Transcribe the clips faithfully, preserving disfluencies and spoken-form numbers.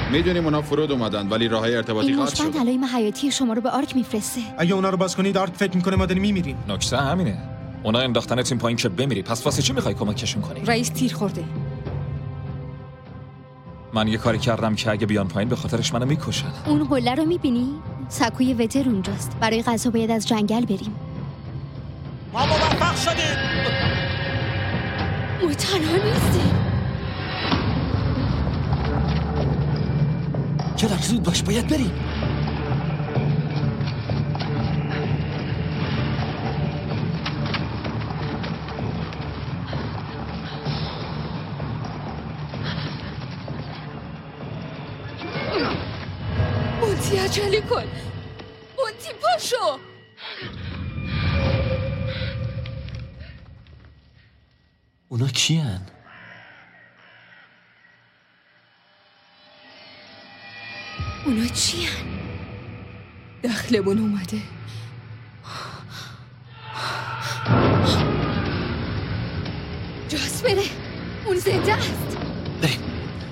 میدونیم اونا فرود اومدن ولی راههای ارتباطی قطع شده. این مشبند علائم حیاتی شما رو به آرک میفرسته. اگه اونا رو باز کنید آرک فکر میکنه ما داریم میمیریم. نکته همینه. اونا انداختنت این پایین که بمیری. پس واسه چی میخوای کمکشون کنی؟ رئیس تیر خورده. من یه کاری کردم که اگه بیان پایین به خاطرش منو میکشن. اون قله رو میبینی؟ سکوی وتر اونجاست. برای غذا باید از جنگل بریم. ما موفق شدیم. ما تنها نیستیم. چرا زود باش باید بریم. مونتی عجله کن. مونتی پاشو. اونا کیان؟ اونا چیان؟ دخلمون اومده. جاسپره اون زنده است. بریم.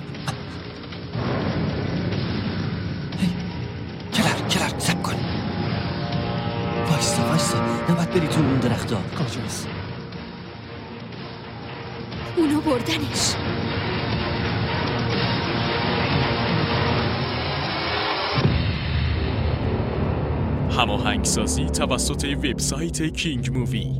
هی کلر کلر سب کن. وایستا وایستا نباید بری تو اون درخت ها. کجاست؟ اونا بردنش. هماهنگسازی توسط وبسایت کینگ مووی.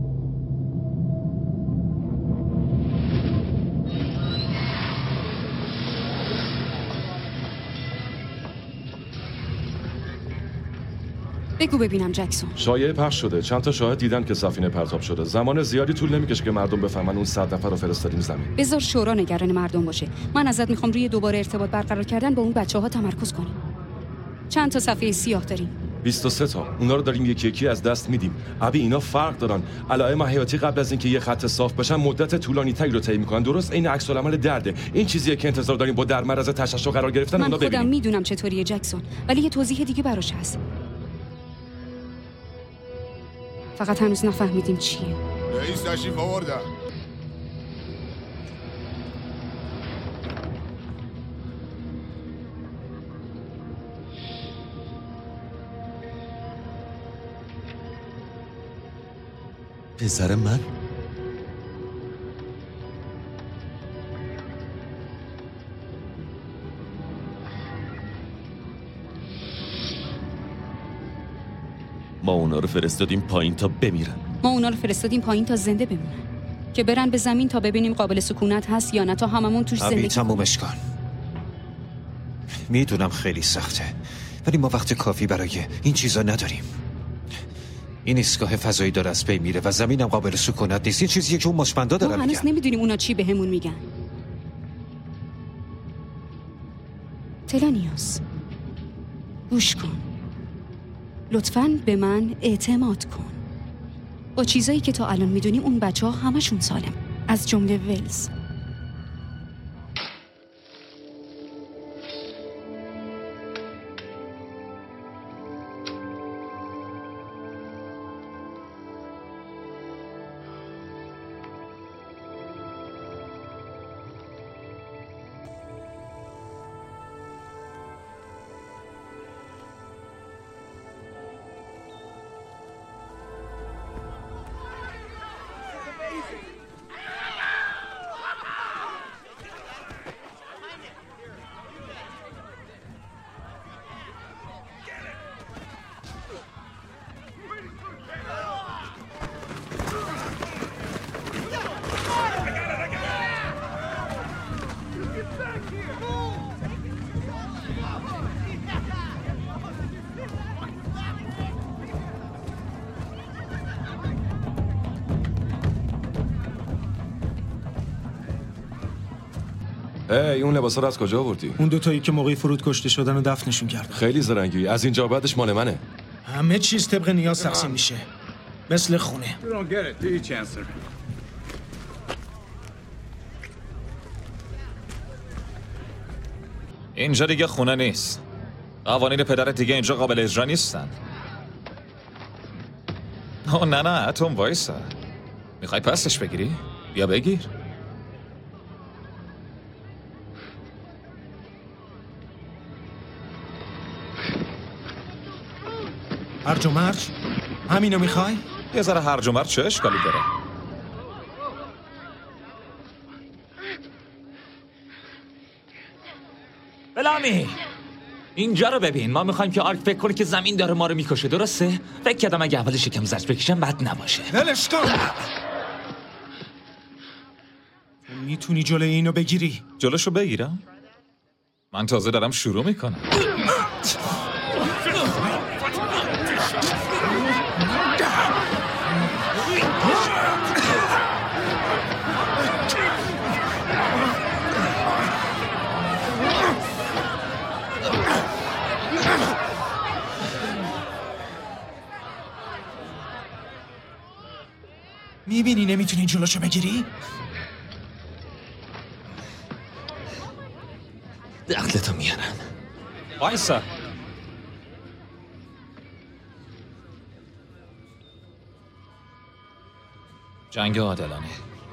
بگو ببینم جکسون. شایعه پخش شده. چند تا شاهد دیدن که سفینه پرتاب شده. زمان زیادی طول نمیکشه که مردم بفهمن اون صد نفر رو فرستادیم زمین. بذار شورا نگران مردم باشه. من ازت میخوام روی دوباره ارتباط برقرار کردن با اون بچه‌ها تمرکز کنیم. چند تا صفحه سیاه داریم؟ بیست و سه تا. اونا رو داریم یکی یکی از دست میدیم. ابی اینا فرق دارن. علائم حیاتی قبل از اینکه یه خط صاف بشن مدت طولانی تری رو طی میکنن. درست عین عکس العمل درده. این چیزیه که انتظار داریم با در معرض تشعشع قرار گرفتن اونا ببینیم. من خودم میدونم چطوریه جکسون، ولی یه توضیح دیگه براش هست. فقط هنوز نفهمیدیم چیه. رئیس تشریف آوردن. پسر من؟ ما اونا رو فرستادیم پایین تا بمیرن. ما اونا رو فرستادیم پایین تا زنده بمونن، که برن به زمین تا ببینیم قابل سکونت هست یا نه، تا هممون توش زندگی تمومش کن. میدونم خیلی سخته، ولی ما وقت کافی برای این چیزا نداریم. این ایستگاه فضایی داره از پی میره و زمینم قابل سکونت نیست. این چیزیه که اون مشمندا دارن میگن. ما هنوز نمیدونیم اونا چی بهمون میگن. تلانیوس گوش کن، لطفاً به من اعتماد کن. با چیزایی که تا الان میدونیم اون بچه ها همشون سالم، از جمله ولز. ای اون لباسا رو از کجا آوردی؟ اون دو تایی که موقعی فرود کشته شدن و دفنشون کردن. خیلی زرنگی. از اینجا بعدش مال منه. همه چیز طبق نیاز تقسیم میشه، مثل خونه. اینجا دیگه خونه نیست. قوانین پدرت دیگه اینجا قابل اجرا نیستن. اوه نه نه اتم وایسا. میخوای پسش بگیری؟ بیا بگیر. هرج و مرج؟ همینو میخوای؟ یه ذره هرج و مرج چه اشکالی داره؟ بلامی اینجا رو ببین. ما میخوایم که آرک فکر کنه که زمین داره ما رو میکشه، درسته؟ فکر کردم اگه اول شکم زرد بکشم بد نباشه. ولش کن. میتونی جلوی اینو بگیری؟ جلوشو بگیرم؟ من تازه دارم شروع میکنم. میبینی نمیتونی جلوشو بگیری؟ دخلتو میارم. وایسا. جنگ عادلانه.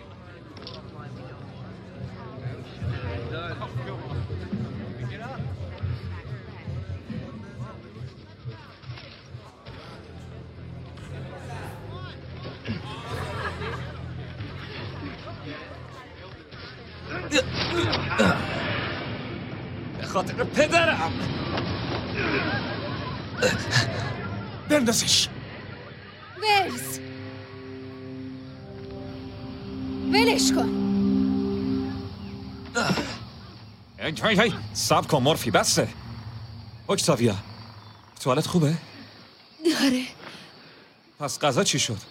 به خاطر پدرم. بندازش. ورز ولش کن. هی هی هی ساب کن مورفی بسه. اکتاویا توالت خوبه؟ داره. پس غذا چی شد؟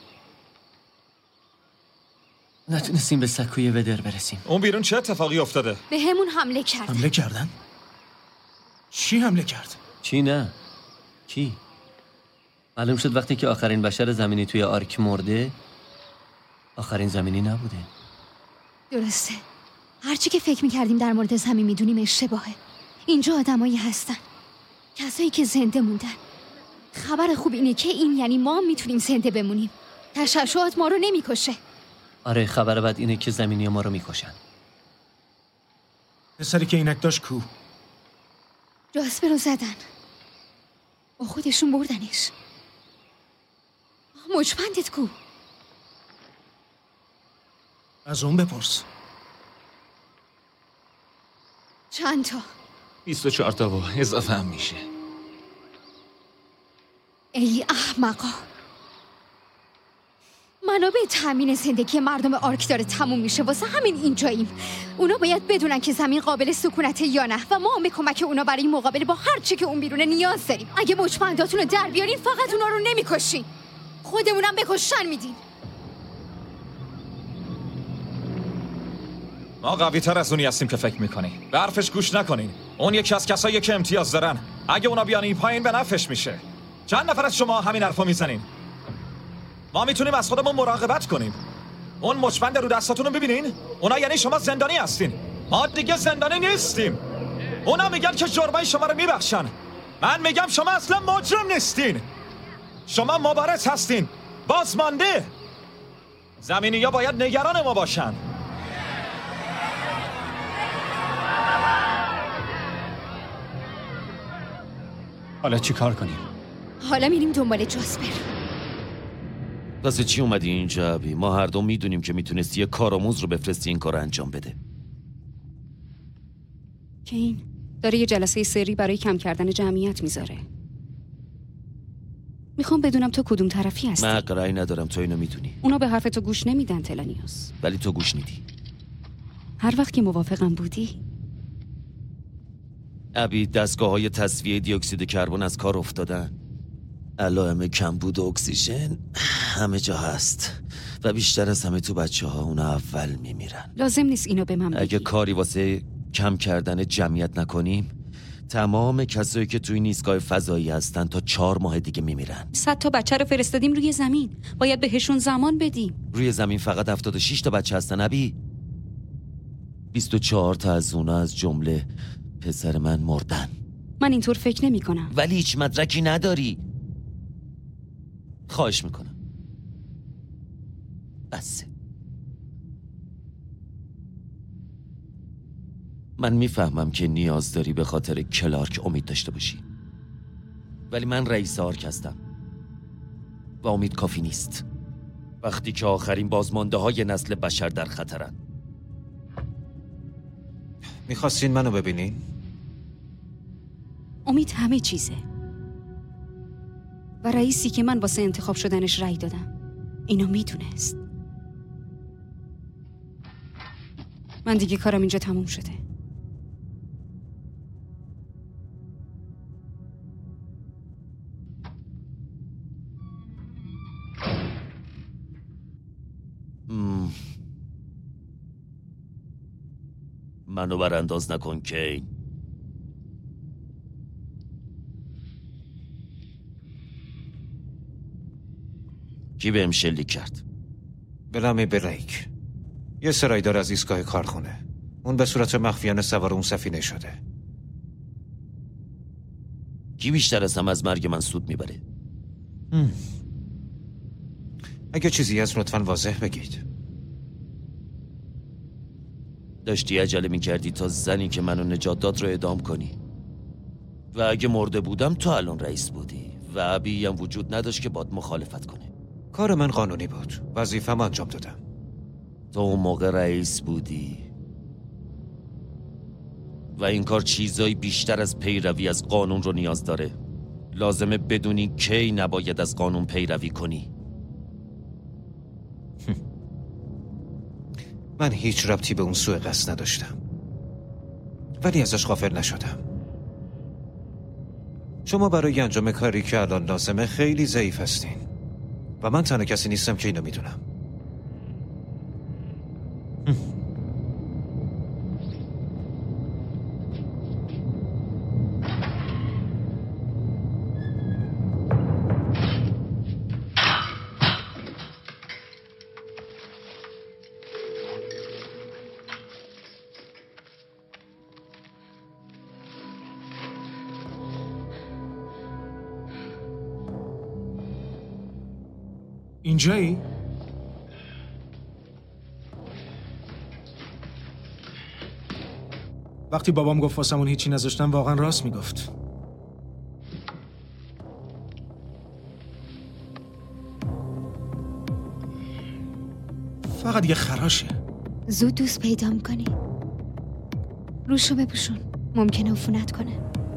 نتونستیم به سکوی ودر برسیم. اون بیرون چه اتفاقی افتاده؟ به همون حمله کرد. حمله کردن؟ چی حمله کرد؟ چی نه؟ کی؟ معلوم شد وقتی که آخرین بشر زمینی توی آرک مرده آخرین زمینی نبوده. درسته. هرچی که فکر میکردیم در مورد زمین میدونیم اشتباهه. اینجا آدمایی هستن، کسایی که زنده موندن. خبر خوب اینه که این یعنی ما میتونیم زنده بمونیم. تشعشعات ما رو نمیکشه. آره، خبر بد اینه که زمینی ما رو میکشن. پسری که اینک داشت کو؟ جاسپر رو زدن، با خودشون بردنش. مچبندت کو؟ از اون بپرس. چند تا؟ بیست و چهار تا و اضافه هم میشه. ای احمقا، منابع تامین زندگی مردم آرک داره تموم میشه، واسه همین اینجاییم. اونا باید بدونن که زمین قابل سکونته یا نه و ما هم به کمک اونا برای مقابله با هر چی که اون بیرونه نیاز داریم. اگه مچبنداتون رو در بیارین فقط اونا رو نمیکشین، خودمونم بکشن میدین. ما قوی تر از اونی هستیم که فکر میکنی. به حرفش گوش نکنین. اون یکی از کسایی که امتیاز دارن. اگه اونا بیان این پایین به نفعش میشه. چند نفر از شما همین حرفو میزنین؟ ما میتونیم از خودمون مراقبت کنیم. اون مچبند رو دستاتون رو ببینین؟ اونا یعنی شما زندانی هستین. ما دیگه زندانی نیستیم. اونا میگن که جرمای شما رو میبخشن. من میگم شما اصلا مجرم نیستین. شما مبارز هستین، بازمانده. زمینی ها باید نگران ما باشن. حالا چی کار کنیم؟ حالا میریم دنبال جاسپر. واسه چی اومدی اینجا ابی؟ ما هر دو میدونیم که میتونستی یه کارآموز رو بفرستی این کار رو انجام بده. کین داره یه جلسه سری برای کم کردن جمعیت میذاره. میخوام بدونم تو کدوم طرفی هستی. من قراری ندارم، تو اینو میدونی. اونا به حرف تو گوش نمیدن تلانیوس. ولی تو گوش میدی. هر وقت که موافقم بودی. ابی دستگاه های تصفیه دی اکسید کربن از کار افتادن. علائم کمبود اکسیژن همه جا هست و بیشتر از همه تو بچه ها اونا اول میمیرن. لازم نیست اینو به من بگی. اگه کاری واسه کم کردن جمعیت نکنیم تمام کسایی که توی ایستگاه فضایی هستن تا چهار ماه دیگه میمیرن. صد تا بچه رو فرستادیم روی زمین، باید بهشون زمان بدیم. روی زمین فقط هفتاد و شش تا بچه هستن ابی. بیست و چهار تا از اونا از جمله پسر من مردن. من اینطور فکر نمی کنم. ولی هیچ مدرکی نداری. خواهش میکنم بسه. من میفهمم که نیاز داری به خاطر کلارک امید داشته باشی، ولی من رئیس آرک هستم. و امید کافی نیست وقتی که آخرین بازمانده های نسل بشر در خطرن. میخواستین منو ببینین؟ امید همه چیزه و رئیسی که من واسه انتخاب شدنش رأی دادم اینو میدونست. من دیگه کارم اینجا تموم شده. مم. منو برانداز نکن کین. کی بهم شلیک کرد؟ بلامی بریک، یه سرایدار از ایستگاه کارخونه. اون به صورت مخفیانه سوار اون سفینه شده. کی بیشتر از هم از مرگ من سود میبره؟ هم. اگه چیزی از لطفاً واضح بگید. داشتی عجله میکردی تا زنی که منو نجات داد رو اعدام کنی و اگه مرده بودم تو الان رئیس بودی و ابی هم وجود نداشت که باد مخالفت کنه. کار من قانونی بود، وظیفه‌م انجام دادم. تو اون موقع رئیس بودی و این کار چیزایی بیشتر از پیروی از قانون رو نیاز داره. لازمه بدونی کی نباید از قانون پیروی کنی. من هیچ ربطی به اون سوء قصد نداشتم، ولی ازش غافل نشدم. شما برای انجام کاری که الان لازمه خیلی ضعیف هستین و من تنها کسی نیستم که اینو میدونم. اینجایی؟ وقتی بابام گفت واسمون هیچی نذاشتن واقعا راست میگفت. فقط یه خراشه. زود دوست پیدا میکنی. روشو بپوشون، ممکنه عفونت کنه.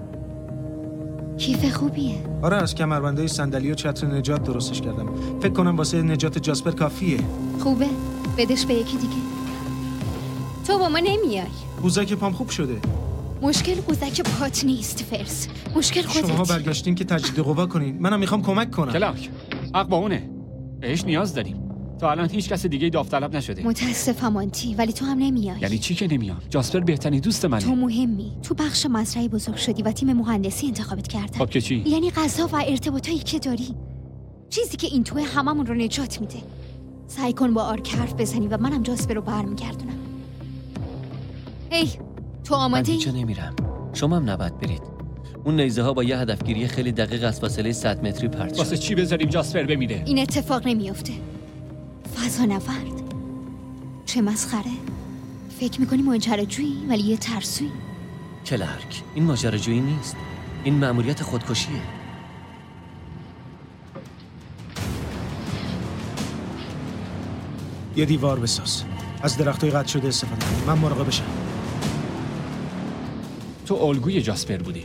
کیف خوبیه. آره، از کمربنده صندلی و چتر نجات درستش کردم. فکر کنم واسه نجات جاسپر کافیه. خوبه، بدش به یکی دیگه. تو با ما نمیای. قوزک پام خوب شده. مشکل قوزک پات نیست فرس، مشکل خودت. شما برگشتین که تجدید قوا کنین، منم میخوام کمک کنم. کلاک، حق با اونه. بهش نیاز داریم. تا الان هیچ کس دیگه داوطلب نشده. متاسفم آنتی، ولی تو هم نمیای. یعنی چی که نمیام؟ جاسپر بهترین دوست منه. تو مهمی. تو بخش مزرعه بزرگ شدی و تیم مهندسی انتخابت کردن. خب که چی؟ یعنی غذا و ارتباطایی که داری، چیزی که این توی هممون رو نجات میده. سعی کن با آرک حرف بزنی و منم جاسپر رو برمیگردونم. هی، تو آماده ای؟ من هیچ جا نمیرم. شما هم نباید برید. اون نیزه ها با یه هدفگیری خیلی دقیق از فاصله صد متری پرت شد. واسه چی بذاریم جاسپر بمیره؟ این اتفاق نمیافته. فضا نورد. چه مسخره. فکر میکنی ماجراجویی ولی یه ترسویی. کلارک، این ماجراجویی نیست. این مأموریت خودکشیه. یه دیوار بساز. از درختای قطع شده استفاده کن. من مراقب بشم. تو الگوی جاسپر بودی.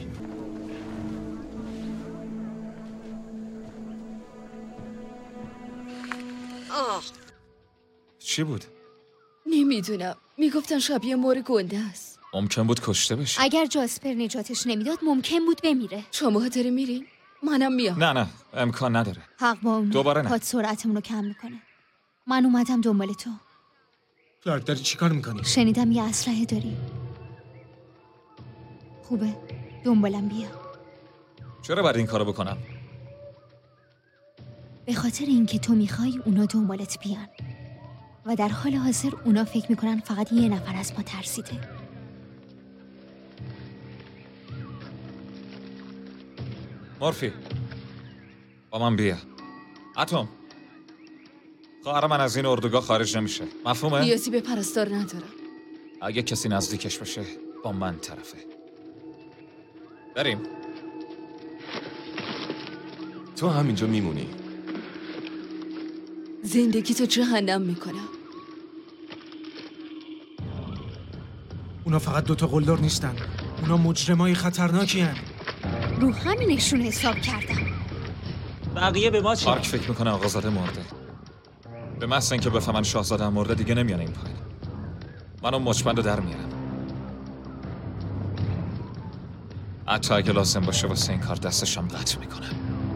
آه. چی بود؟ نمیدونم. میگفتن شبیه مور گنده است. ممکن بود کشته بشه. اگر جاسپر نجاتش نمیداد ممکن بود بمیره. شما داری میرین؟ منم میام. نه نه، امکان نداره. حق با اون. دوباره نه. پاد سرعتمون رو کم میکنه. من اومدم دنبال تو. کلارک، داری چی کار میکنی؟ شنیدم یه اسلحه داری. خوبه، دنبالم بیا. چرا باید این کارو بکنم؟ به خاطر اینکه تو میخوای اونا دنبالت بیان و در حال حاضر اونا فکر میکنن فقط یه نفر از ما ترسیده. مورفی، با من بیا. اتم، خواهر من از این اردوگاه خارج نمیشه. مفهومه؟ نیازی به پرستار ندارم. اگه کسی نزدیکش بشه با من طرفه. بریم. تو همینجا میمونی. زندگی تو جهنم میکنم. اونا فقط دوتا قلدر نیستن، اونا مجرمای خطرناکی هن. رو همینشون حساب کردم. بقیه به ما چی؟ آرک فکر میکنه آقازاده مرده. به محض اینکه بفهمن شاهزاده مرده دیگه نمیان این پایین. من اون مچبند رو در میارم. حتی اگه لازم باشه واسه این کار دستشم قطع میکنم.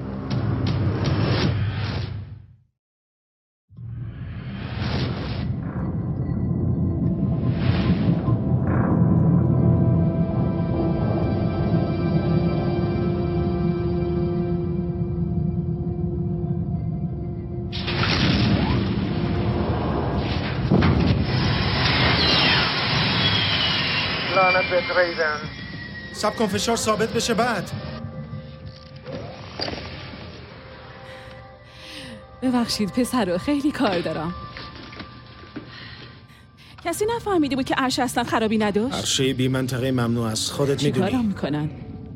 لعنت بهت ریدن. سب کن فشار ثابت بشه بعد. ببخشید پسرو، خیلی کار دارم. کسی نفهمیده بود که عرشه اصلا خرابی نداشت؟ عرشه بی منطقه ممنوع است، خودت میدونی. چیکارم میکنن؟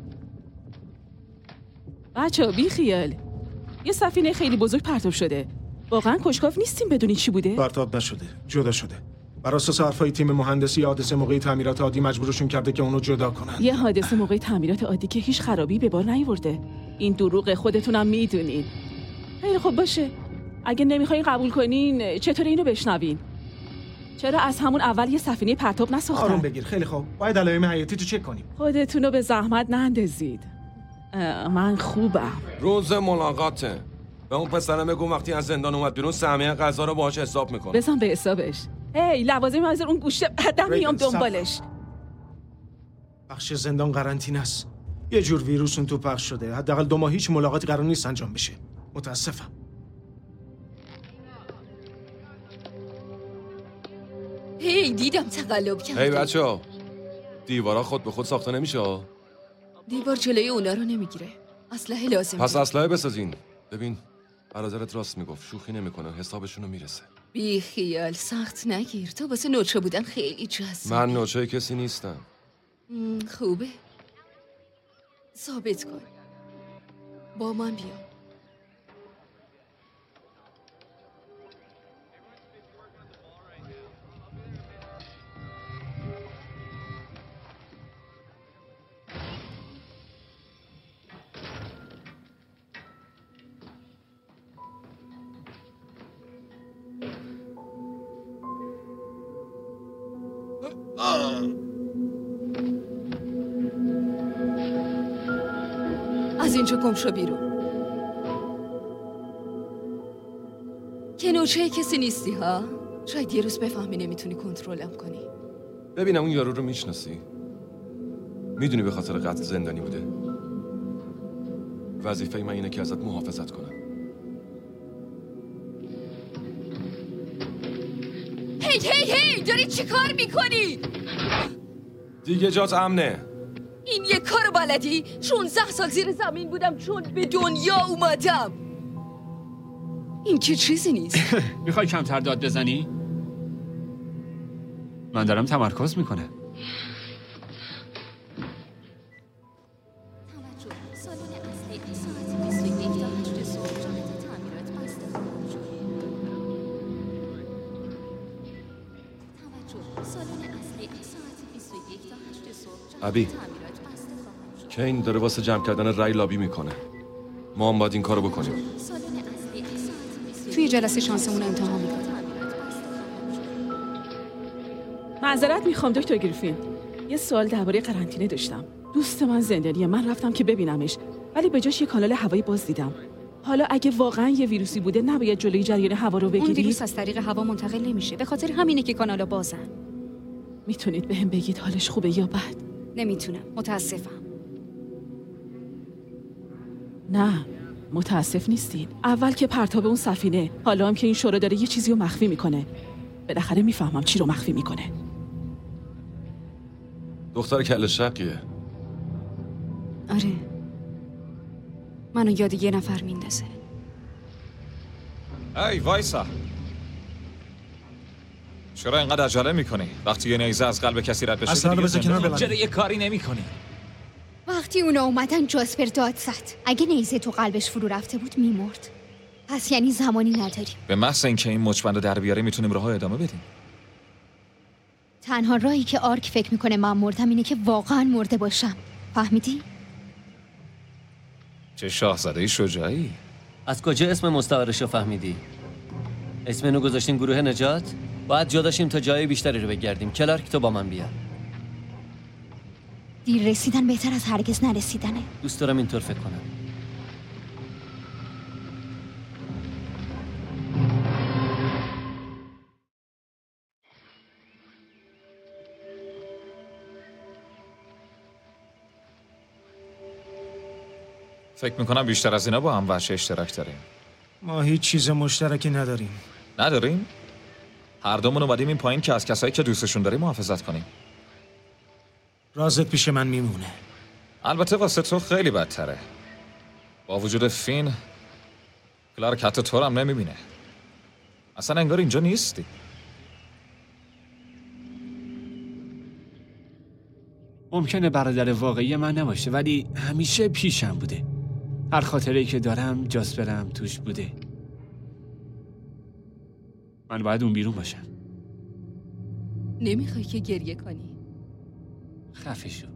بچه‌ها بی خیال. یه سفینه خیلی بزرگ پرتاب شده. واقعا کشکاف نیستیم بدونی چی بوده؟ پرتاب نشده، جدا شده. بر اساس حرفای تیم مهندسی حادثه موقع تعمیرات عادی مجبورشون کرده که اونو جدا کنن. یه حادثه موقع تعمیرات عادی که هیچ خرابی به بار نیورده. این دروغ خودتونم میدونین. خیلی خوب باشه. اگه نمیخواین قبول کنین چطور اینو بشنوین؟ چرا از همون اول یه سفینه پرتاب نساختن؟ آروم بگیر، خیلی خوب. باید علائم حیاتی تو چک کنیم. خودتونو به زحمت نندازید. من خوبم. روز ملاقاته. به اون پسرم بگو وقتی از زندان اومد بیرون سهمیه غذا رو باهاش حساب میکنه. بزن به حسابش. هی لوازم حاضر اون گوشه بعدم میام دنبالش. بخش زندان قرنطینه است. یه جور ویروس اون تو پخش شده. حداقل دو ماه هیچ ملاقاتی قرار نیست انجام بشه. متاسفم. هی دیدم تقلب کردی. هی بچه‌ها. دیوارا خود به خود ساخته نمیشه. دیوار جلوی اونا رو نمیگیره. اسلحه لازم. پس اسلحه بسازین. ببین برادرت راست میگفت، شوخی نمیکنه، حسابشونو میرسه. بی خیال، سخت نگیر. تو واسه نوچه بودن خیلی جذابی. من نوچه کسی نیستم. خوبه. ثابت کن. با من بیا. از اینجا گم شو بیرون. که نوچه کسی نیستی ها؟ شاید یه روز بفهمی نمیتونی کنترلم کنی. ببینم اون یارو رو میشناسی؟ میدونی به خاطر قتل زندانی بوده؟ وظیفه من اینه که ازت محافظت کنم. هی هی هی داری چی کار میکنی؟ دیگه جات امنه. این یه کار بلدی؟ شانزده سال زیر زمین بودم چون به دنیا اومدم. این که چیزی نیست. میخوای کمتر داد بزنی؟ من دارم تمرکز میکنه. ابی کین داره واسه جمع کردن رای لابی میکنه. ما هم باید این کارو بکنیم. توی جلسه شانسمون امتحان میکنم. معذرت میخوام دکتر گریفین. یه سوال درباره قرنطینه داشتم. دوست من زندانیه، من رفتم که ببینمش ولی به جاش یه کانال هوایی باز دیدم. حالا اگه واقعا یه ویروسی بوده نباید جلوی جریان هوا رو بگیری؟ اون ویروس از طریق هوا منتقل نمیشه، به خاطر همینه که کانالا بازن. میتونید بهم بگید حالش خوبه یا بد؟ نمیتونم، متاسفم. نه متاسف نیستین. اول که پرتاب اون سفینه، حالا هم که این شورا داره یه چیزی رو مخفی میکنه. بالاخره میفهمم چی رو مخفی میکنه. دختر کله شقیه. آره، منو یاد یه نفر میندازه. ای وایسا، چرا اینقدر عجله میکنی؟ وقتی یه نیزه از قلب کسی رد بشه اصلا رو بذار کنار ببند. چرا یه کاری نمیکنی؟ وقتی اونا اومدن جاسپر داد زد. اگه نیزه تو قلبش فرو رفته بود میمرد. پس یعنی زمانی نداریم. به محض اینکه این مچبند رو در بیاره میتونیم راه ادامه بدیم. تنها راهی که آرک فکر میکنه من مردم اینه که واقعا مرده باشم. فهمیدی؟ چه شاهزاده شجاعی. از کجا اسم مستعارشو فهمیدی؟ اسم اینو گذاشتیم گروه نجات؟ باید جا داشتیم تا جای بیشتری رو بگردیم. کلارک تو با من بیا. دیر رسیدن بهتر از هرگز نرسیدنه. دوست دارم اینطور فکر کنم. فکر میکنم بیشتر از اینا با هم وحش اشتراک داریم. ما هیچ چیز مشترکی نداریم. نداریم؟ هر دومون اومدیم این پایین که از کسایی که دوستشون داریم محافظت کنیم. رازت پیش من میمونه. البته واسه تو خیلی بدتره. با وجود فین کلارک حتی تو رو هم نمیبینه. اصلا انگار اینجا نیستی. ممکنه برادر واقعی من نباشه ولی همیشه پیشم بوده. هر خاطره‌ای که دارم جاسپرم توش بوده. من باید اون بیرون باشم. نمیخوای که گریه کنی؟ خفه شو.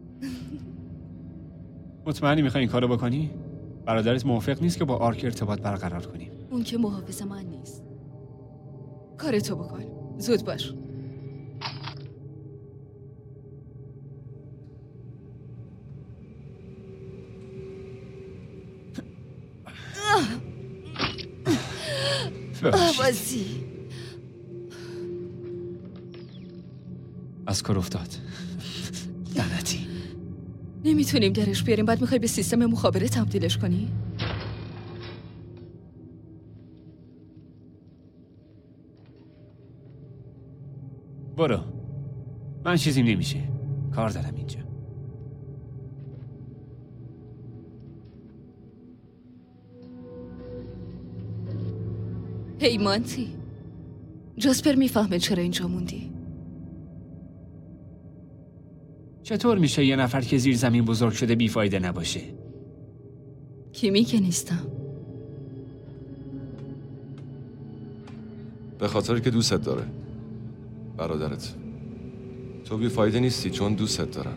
مطمئنی میخوای این کارو بکنی؟ برادرت موافق نیست که با آرک ارتباط برقرار کنیم. اون که محافظ من نیست. کارتو بکن. زود باش. آوازی از کار افتاد. لعنتی. نمیتونیم درش بیاریم. بعد میخوای به سیستم مخابره تبدیلش کنی؟ برو. من چیزیم نمیشه. کار دارم اینجا. هی مانتی، جاسپر میفهمه چرا اینجا موندی. چطور میشه یه نفر که زیر زمین بزرگ شده بیفایده نباشه؟ کی که نیستم؟ به خاطر که دوستت داره برادرت. تو بیفایده نیستی چون دوستت دارن.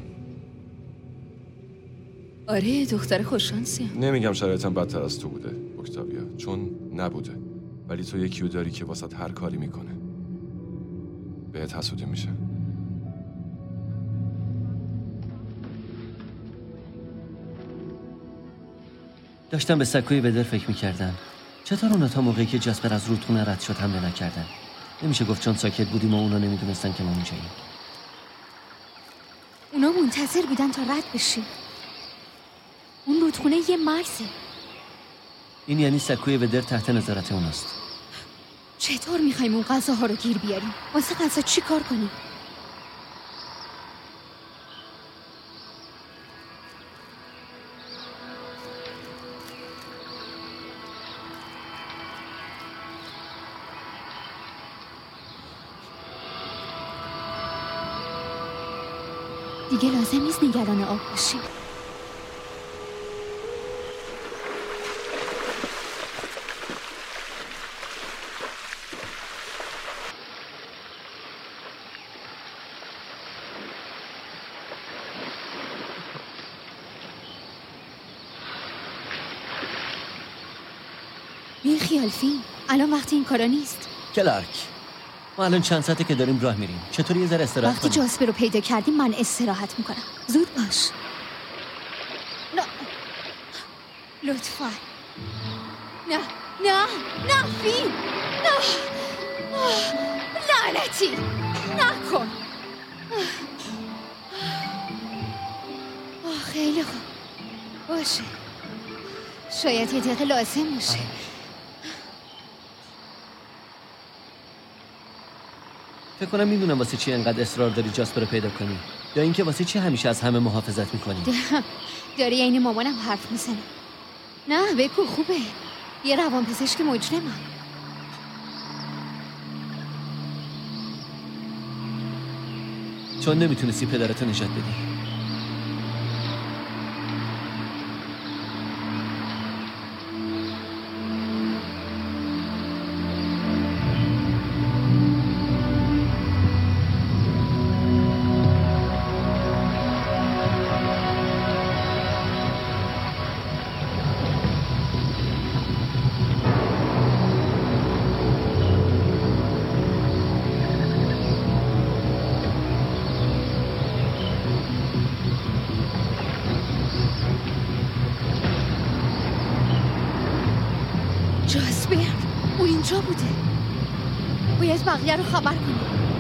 آره دختر خوششانسیم. نمیگم شرایطم بدتر از تو بوده اکتاویا، چون نبوده. ولی تو یکیو داری که واسط هر کاری میکنه. بهت حسودی میشه. داشتم به سکوی بدر فکر میکردم. چطور اونا تا موقعی که جاسپر از رودخونه رد شد حمله نکردن؟ نمیشه گفت چون ساکت بودیم و اونا نمیدونستن که ما اونجاییم. اونا منتظر بودن تا رد بشیم. اون رودخونه یه مرزه. این یعنی سکوی بدر تحت نظارت اوناست. چطور میخوایم اون غذاها رو گیر بیاریم؟ واسه غذا چی کار کنیم؟ دیگه لازم نیست نگران آب باشیم. بی خیال فین، الان وقتی این کارا نیست. کلارک، ما الان چند ساعته که داریم راه میریم. چطوری یه ذره استراحت وقتی کنیم؟ جاسپر رو پیدا کردیم من استراحت میکنم. زود باش. نه لطفا. نه نه نه فین، نه لعنتی نکن. آه خیلی خوب باشه. شاید یه دقیقه لازم باشه. فکر کنم میدونم واسه چی انقدر اصرار داری جاسپر رو پیدا کنی، یا اینکه واسه چی همیشه از همه محافظت میکنی. داری این مامانم حرف میزنه. نه بگو خوبه. یه روان پزشک مجرمم. چون نمیتونستی پدرتو نجات بدی. جاسپر، اون اینجا بوده. باید بقیه رو خبر کنیم.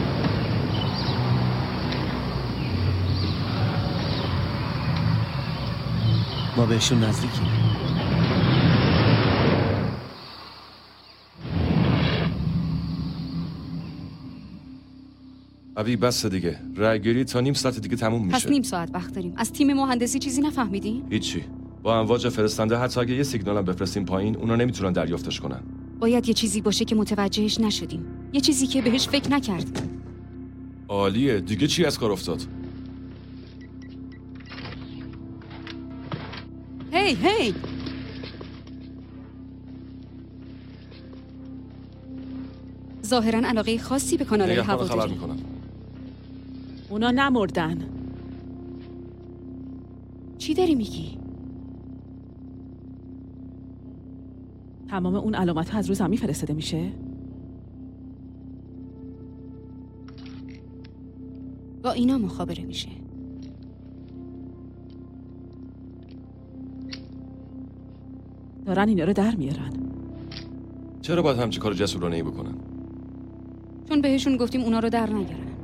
ما بهشون نزدیکیم. ابی بس دیگه. رایگیری تا نیم ساعت دیگه تموم میشه. پس نیم ساعت وقت داریم. از تیم مهندسی چیزی نفهمیدین؟ هیچی. با امواج فرستنده حتی اگه یه سیگنال هم بفرستیم پایین، اونا نمیتونن دریافتش کنن. باید یه چیزی باشه که متوجهش نشدیم. یه چیزی که بهش فکر نکردیم. عالیه. دیگه چی از کار افتاد؟ هی هی ظاهراً علاقه خاصی به کانال‌های هوا خبر میکنم. اونا نمردن. چی داری میگی؟ تمام اون علامت ها از رو زمین فرستاده میشه؟ با اینا مخابره میشه. دارن اینا رو در میارن. چرا باید همچی کار جسورانه‌ای بکنن؟ چون بهشون گفتیم اونا رو در نیارن.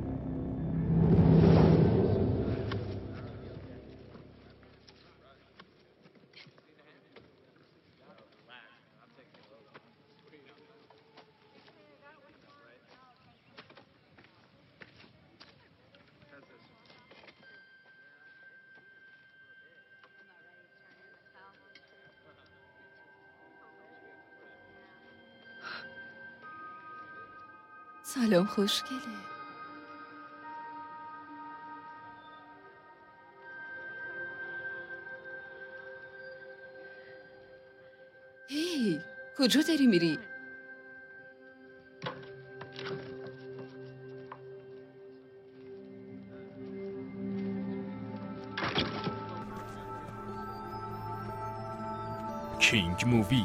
سلام خوشگله. هی کجا داری میری؟ کینگ مووی.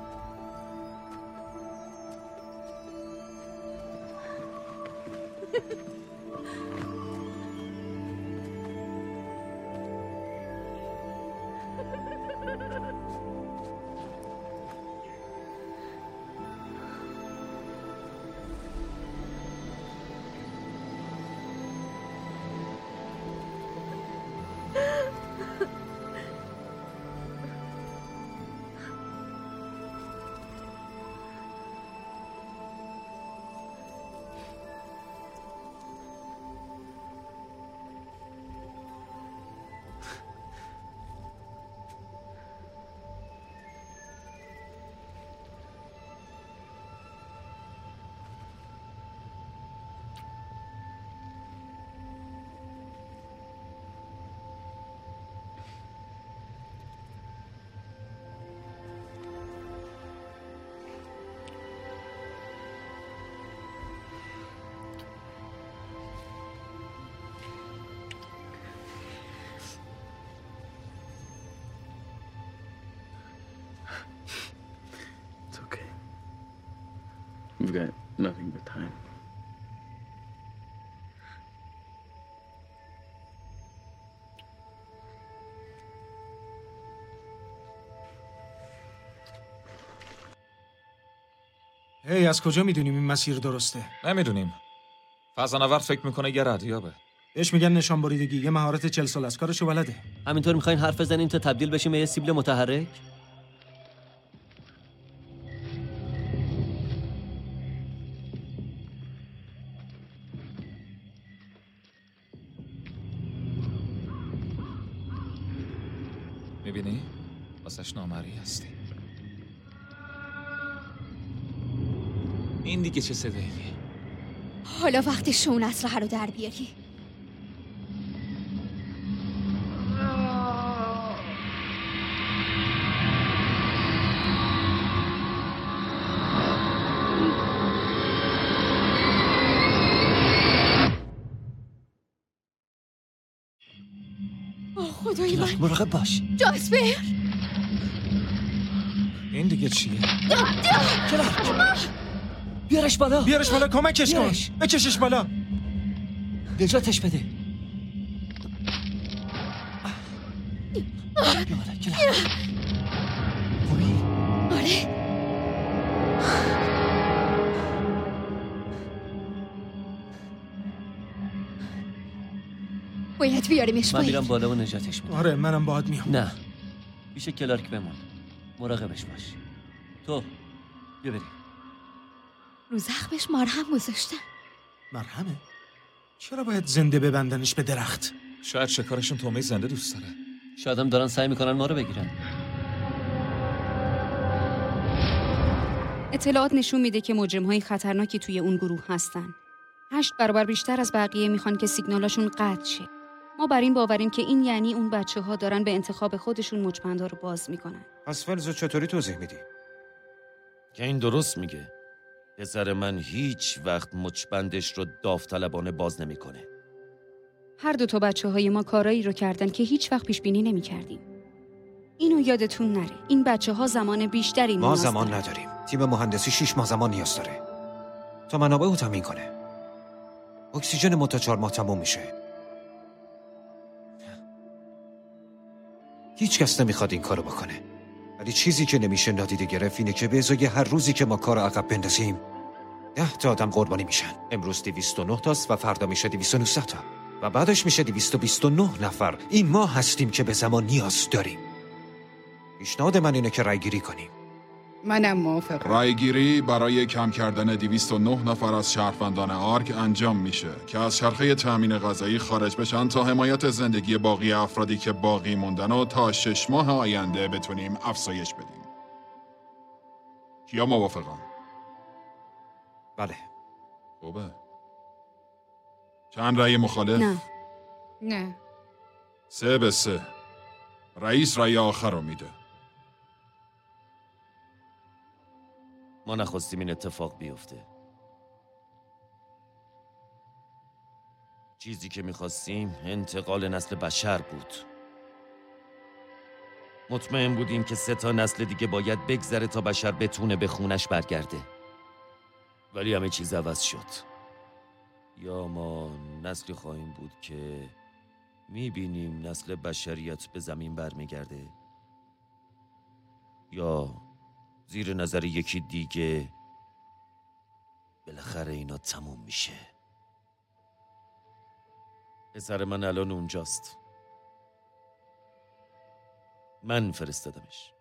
We've got nothing but time. هی از کجا میدونیم این مسیر درسته؟ نمیدونیم. فضانورد فکر میکنه یه ردیابه. بهش میگن نشان بریدگی، یه مهارت چهل سال از کارشو بلده. همینطور میخواین حرف بزنین تا تبدیل بشیم به یه سیبل متحرک؟ میبینی؟ واسش نامری هستی. این دیگه چه صداییه؟ حالا وقتش اون اسلحه رو در بیاری. خدای من، مراقب باش. جاسپر، این دیگه چیه؟ کلارک، بیارش بالا. بیارش بالا، کمکش کن. بکشش بالا. نجاتش بده. بیا بالا کلارک. خوبی؟ آره. باید بیاریمش من پایین. میرم بالا و نجاتش میدم. آره منم باهات میام. نه پیش کلارک بمون، مراقبش باش. تو بیا بریم. رو زخمش مرهم گذاشتن. مرهمه؟ چرا باید زنده ببندنش به درخت؟ شاید شکارشون تومه زنده دوست داره. شاید هم دارن سعی میکنن ما رو بگیرن. اطلاعات نشون میده که مجرم‌های خطرناکی توی اون گروه هستن. هشت برابر بیشتر از بقیه میخوان که سیگنالاشون قطع شه. ما بر این باوریم که این یعنی اون بچه‌ها دارن به انتخاب خودشون مچبندها رو باز میکنن. پس ولزو چطوری توضیح میدی؟ که این درست میگه. پسر من هیچ وقت مچبندش رو داوطلبانه باز نمیکنه. هر دو تا بچه‌های ما کارایی رو کردن که هیچ وقت پیش بینی نمی‌کردیم. اینو یادتون نره. این بچه‌ها زمان بیشتری ما نیاز زمان دارن. نداریم. تیم مهندسی شش ماه زمان نیاز داره تا منابع رو تامین کنه. اکسیژن ما تا چهار ماه تموم میشه. هیچ کس نمیخواد این کارو بکنه. ولی چیزی که نمیشه نادیده گرفت اینه که به ازای هر روزی که ما کارو عقب بندازیم ده تا آدم قربانی میشن. امروز دویست و نه تاست و فردا میشه دویست و نه تا و بعدش میشه دویست و بیست و نه نفر. این ما هستیم که به زمان نیاز داریم. پیشنهاد من اینه که رای گیری کنیم. منم موافقم. رایگیری برای کم کردن دویست و نه نفر از شهروندان آرک انجام میشه که از چرخه تامین غذایی خارج بشن تا حمایت زندگی باقی افرادی که باقی موندن و تا شش ماه آینده بتونیم افزایش بدیم. کیا موافقن؟ بله. خوبه. چند رأی مخالف؟ نه. نه. سه به سه. رئیس رأی آخر رو میده. ما نخواستیم این اتفاق بیفته. چیزی که میخواستیم انتقال نسل بشر بود. مطمئن بودیم که سه تا نسل دیگه باید بگذره تا بشر بتونه به خونش برگرده. ولی همه چیز عوض شد. یا ما نسلی خواهیم بود که میبینیم نسل بشریت به زمین برمیگرده، یا زیر نظر یکی دیگه بالاخره اینا تموم میشه. پسر من الان اونجاست. من فرستادمش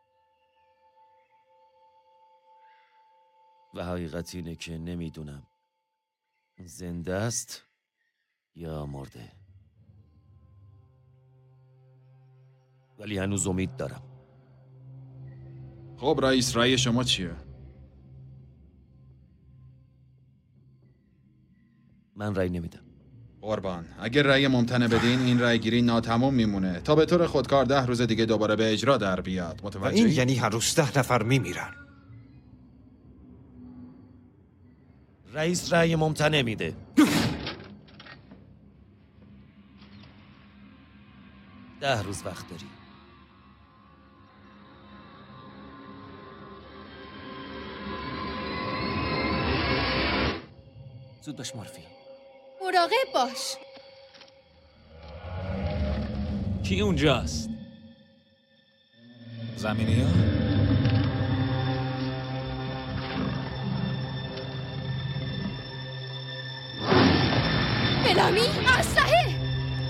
و حقیقت اینه که نمیدونم زنده است یا مرده، ولی هنوز امید دارم. خب رئیس رأی شما چیه؟ من رأی نمیدم. قربان، اگر رأی ممتنع بدین این رأی گیری ناتمام میمونه تا به طور خودکار ده روز دیگه دوباره به اجرا در بیاد. متوجهی؟ و این یعنی هر روز ده نفر میمیرن. رئیس رأی ممتنع میده. ده روز وقت داری. زود باش مورفی. مراقب باش. کی اونجاست؟ زمینی ها؟ بلامی اسلحه.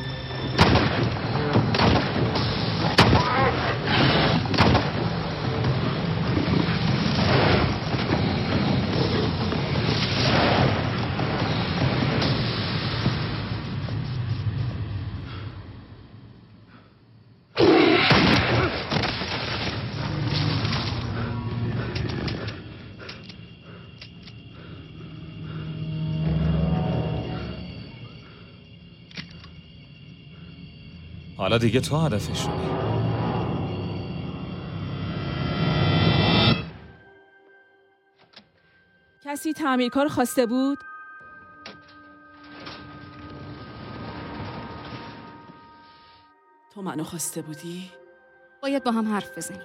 حالا دیگه تو هدفش شدی. کسی تعمیرکار خواسته بود؟ تو منو خواسته بودی؟ باید با هم حرف بزنیم.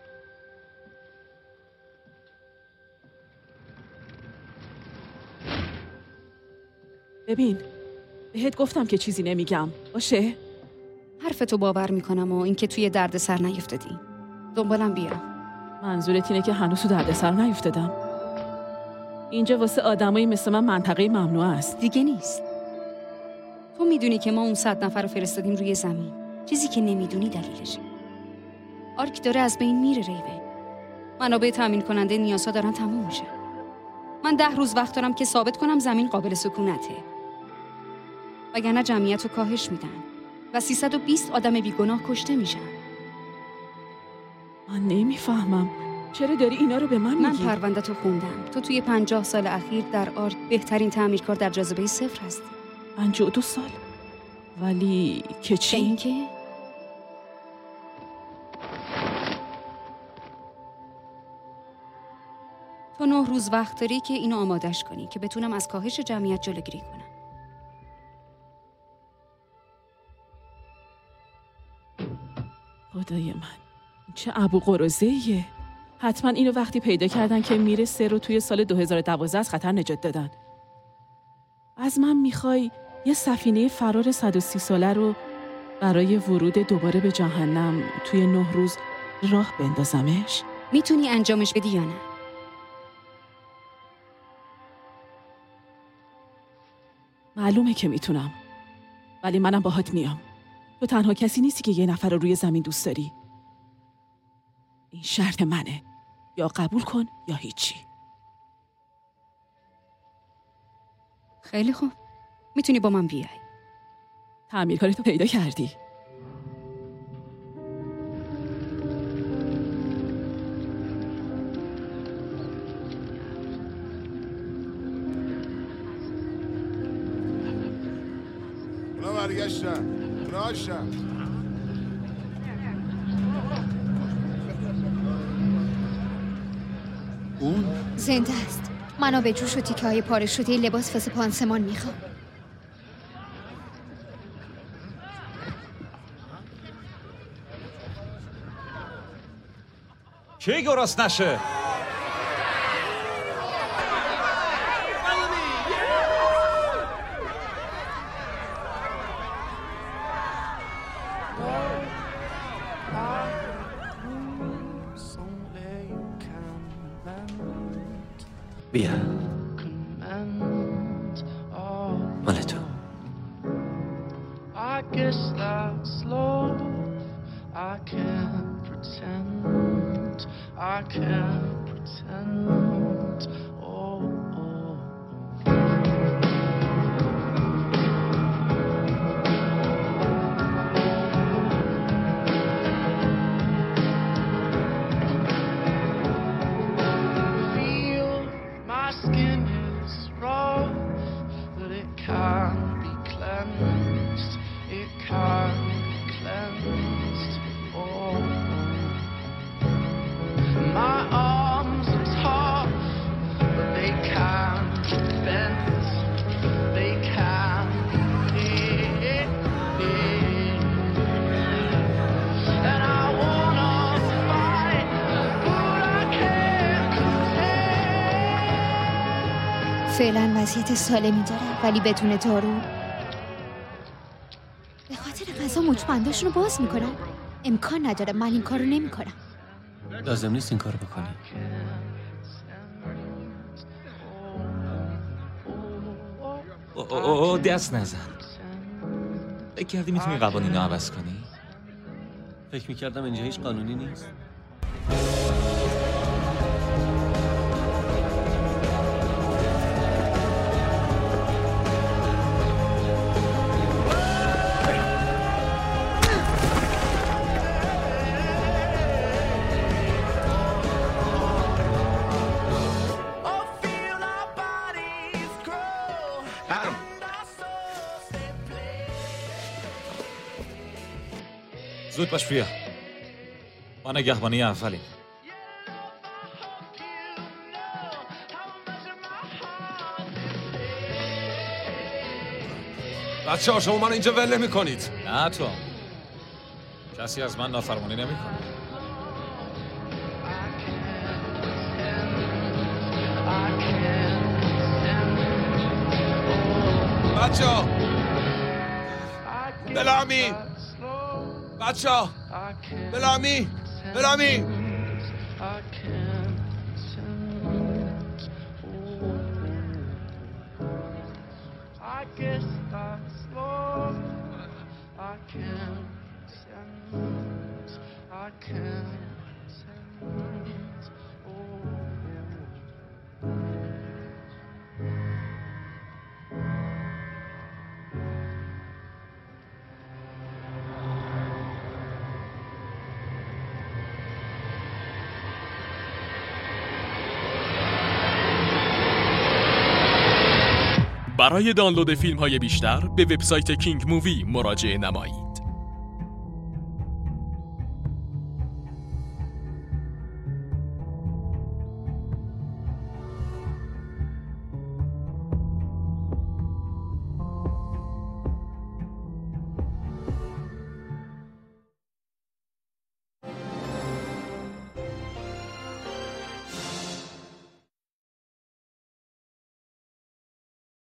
ببین، بهت گفتم که چیزی نمیگم، باشه؟ حرفتو باور میکنم و اینکه توی دردسر نیفتادی. دنبالم بیا. منظورت اینه که هنوز تو دردسر نیفتادم؟ اینجا واسه آدمایی مثل من منطقه ممنوع است. دیگه نیست. تو میدونی که ما اون صد نفر رو فرستادیم روی زمین. چیزی که نمیدونی دلیلشه. آرک داره از بین میره ریون. منابع تامین کننده نیاسا دارن تموم میشن. من ده روز وقت دارم که ثابت کنم زمین قابل سکونته. وگرنه جمعیت رو کاهش میدن و سیصد و بیست آدم بیگناه کشته میشن. من نمیفهمم چرا داری اینا رو به من میگی؟ من پرونده‌تو خوندم. تو توی پنجاه سال اخیر در آرک بهترین تعمیرکار در جاذبه صفر هستی. پنجاه و دو سال؟ ولی که چی؟ این که تو نه روز وقت داری که اینو آمادش کنی که بتونم از کاهش جمعیت جلوگیری کنم. خدای من چه ابو قرزه‌ایه. حتما اینو وقتی پیدا کردن که میرسه رو توی سال دو هزار و دوازده از خطر نجات دادن. از من میخوای یه سفینه فرار صد و سی ساله رو برای ورود دوباره به جهنم توی نه روز راه بندازمش؟ میتونی انجامش بدی یا نه؟ معلومه که میتونم، ولی منم باهات میام. تو تنها کسی نیستی که یه نفر رو روی زمین دوست داری. این شرط منه، یا قبول کن یا هیچی. خیلی خوب، میتونی با من بیای. تعمیرکاری تو پیدا کردی. اونا برگشتن اونا هاشتن اون؟ زنده است. منو به جوش و تیکه های پاره شده لباس واسه پانسمان میخوام. کی گراست نشه؟ بیا مال تو. فعلا وضعیت سالمی داره ولی بدون دارو. به خاطر غذا مچبنداشون رو باز میکنن. امکان نداره، من این کار رو نمی کنم. لازم نیست این کار بکنی. او او دست نزن. فکر کردی میتونی قوانین رو عوض کنی؟ فکر میکردم اینجا هیچ قانونی نیست. زود باش بیا. ما نگهبانی اولی. بچه ها شما من اینجا ول نمی کنید. نه تو کسی از من نافرمانی نمی کنه. بچه ها بلامی بچه ها بلامی بلامی I guess that's slow. برای دانلود فیلم های بیشتر به وبسایت کینگ مووی مراجعه نمایید.